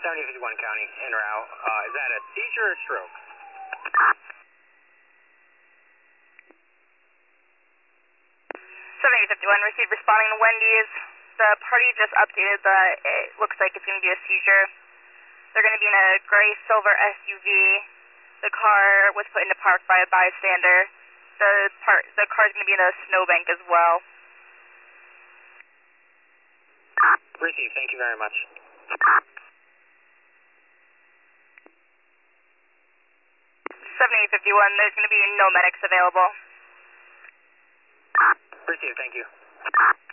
7051 County, en route. Is that a seizure or stroke? Received responding to Wendy's. The party just updated that it looks like it's going to be a seizure. They're going to be in a gray silver SUV. The car was put into park by a bystander. The car's going to be in a snowbank as well. Received, thank you very much. 7851, there's going to be no medics available. Received, thank you.